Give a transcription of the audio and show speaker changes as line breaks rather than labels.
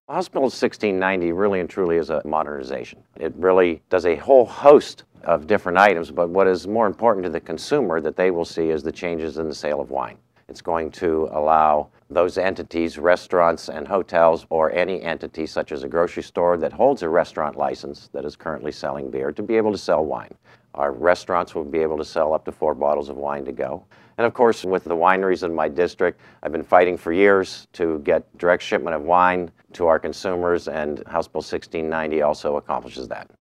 House Bill 1690 really and truly is a modernization. It really does a whole host of different items, but what is more important to the consumer that they will see is the changes in the sale of wine. It's going to allow those entities, restaurants and hotels, or any entity such as a grocery store that holds a restaurant license that is currently selling beer, to be able to sell wine. Our restaurants will be able to sell up to 4 bottles of wine to go. And of course, with the wineries in my district, I've been fighting for years to get direct shipment of wine to our consumers, and House Bill 1690 also accomplishes that.